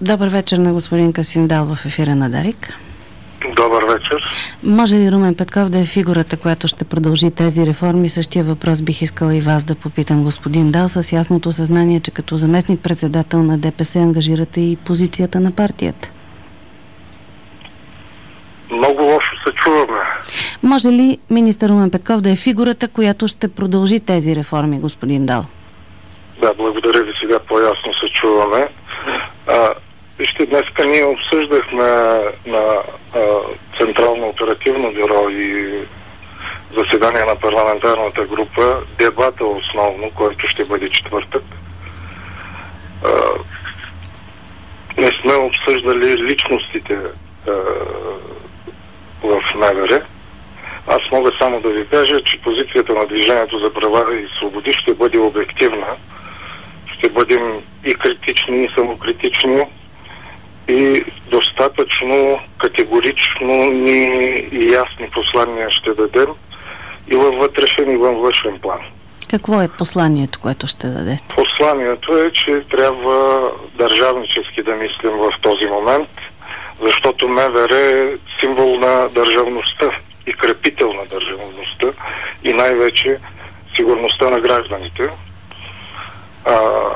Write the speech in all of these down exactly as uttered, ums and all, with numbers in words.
Добър вечер на господин Касим Дал в ефира на Дарик. Добър вечер. Може ли Румен Петков да е фигурата, която ще продължи тези реформи? Същия въпрос бих искала и вас да попитам, господин Дал, с ясното съзнание, че като заместник-председател на ДПС ангажирате и позицията на партията. Много лошо се чуваме. Може ли министър Румен Петков да е фигурата, която ще продължи тези реформи, господин Дал? Да, благодаря ви, сега по-ясно се чуваме. А, вижте, днеска ние обсъждахме на а, Централно оперативно бюро и заседание на парламентарната група дебата основно, който ще бъде четвъртък. А, не сме обсъждали личностите а, в МВР. Аз мога само да ви кажа, че позицията на Движението за права и свободи ще бъде обективна. Ще бъдем и критични, и самокритични, и достатъчно категорично ни и ясни послания ще дадем и във вътрешен, и във външен план. Какво е посланието, което ще дадете? Посланието е, че трябва държавнически да мислим в този момент, защото МВР е символ на държавността и крепител на държавността и най-вече сигурността на гражданите. А,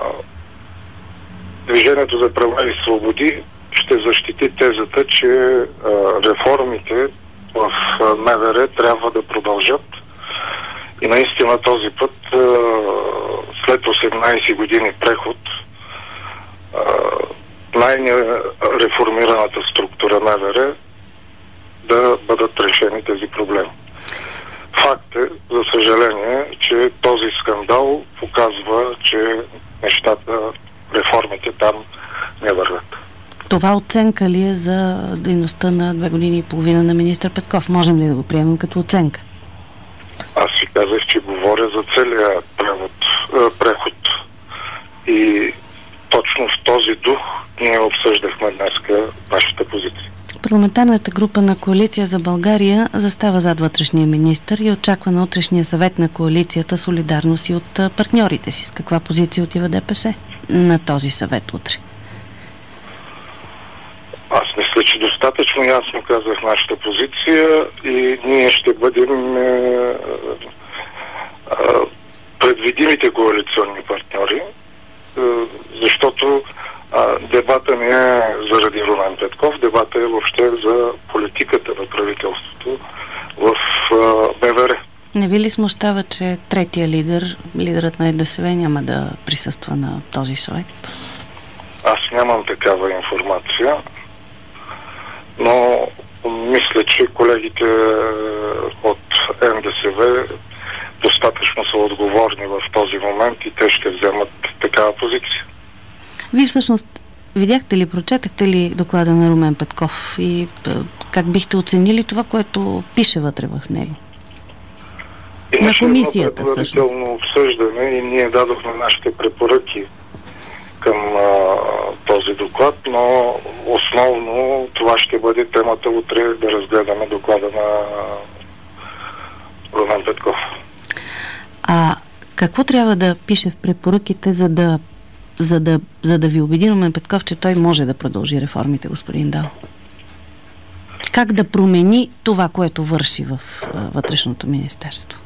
Движението за права и свободи ще защити тезата, че а, реформите в МВР трябва да продължат и наистина този път а, след осемнайсет години преход а, най-нереформираната структура МВР да бъдат решени тези проблеми. Факт е, за съжаление, че този скандал показва, че нещата, реформите там не вървят. Това оценка ли е за дейността на две години и половина на министър Петков? Можем ли да го приемем като оценка? Аз си казах, че говоря за целия превод, э, преход. И точно в този дух ние обсъждахме днеска вашата позиция. Парламентарната група на Коалиция за България застава зад вътрешния министър и очаква на утрешния съвет на коалицията солидарност и от партньорите си. С каква позиция отива ДПС на този съвет утре? Аз мисля, че достатъчно ясно казах нашата позиция и ние ще бъдем е, е, предвидимите коалиционни партньори, е, защото а, дебата не е заради Румен Петков, дебата е въобще за политиката на правителството в МВР. Не ви ли смущава, че третия лидер, лидерът на ЕДСВ, няма да присъства на този съвет? Аз нямам такава информация, но мисля, че колегите от НДСВ достатъчно са отговорни в този момент и те ще вземат такава позиция. Вие всъщност видяхте ли, прочетахте ли доклада на Румен Петков и как бихте оценили това, което пише вътре в него? На комисията всъщност. Обсъждане и ние дадохме нашите препоръки към а, този доклад, но основно това ще бъде темата утре да разгледаме доклада на Румен Петков. А какво трябва да пише в препоръките, за да, за да, за да ви убеди Румен Петков, че той може да продължи реформите, господин Дал? Как да промени това, което върши в а, вътрешното министерство?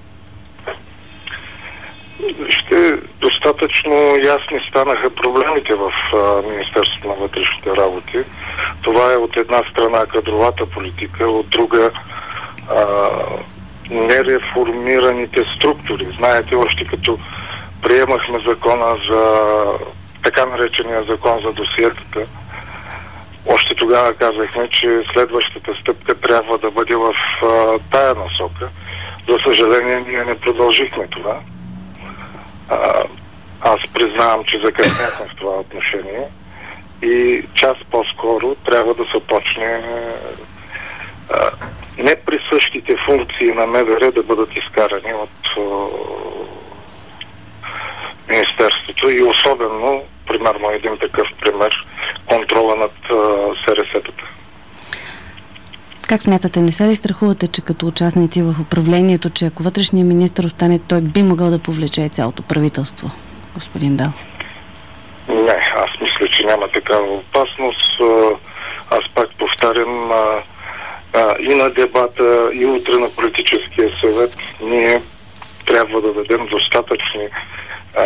Ще достатъчно ясни станаха проблемите в а, Министерството на вътрешните работи. Това е от една страна кадровата политика, от друга а, нереформираните структури. Знаете, още като приемахме закона за така наречения закон за досиетата, още тогава казахме, че следващата стъпка трябва да бъде в а, тая насока. За съжаление, ние не продължихме това. А, аз признавам, че закъсняхме в това отношение и час по-скоро трябва да се почне а, неприсъщите функции на МВР да бъдат изкарани от а, Министерството и особено, примерно един такъв пример, контрола над СРС-тата. Как смятате, не се ли страхувате, че като участници в управлението, че ако вътрешният министър остане, той би могъл да повлече цялото правителство, господин Дал? Не, аз мисля, че че няма такава опасност. Аз пак повтарям, а, а, и на дебата, и утре на политическия съвет ние трябва да дадем достатъчни а,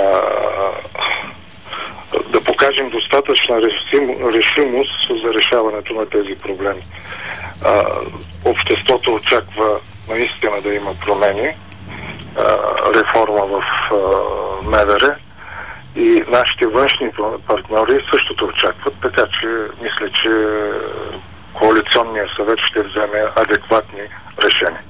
да покажем достатъчна решим, решимост за решаването на тези проблеми. А, обществото очаква наистина да има промени, а, реформа в а, МВР и нашите външни партньори същото очакват, така че мисля, че коалиционният съвет ще вземе адекватни решения.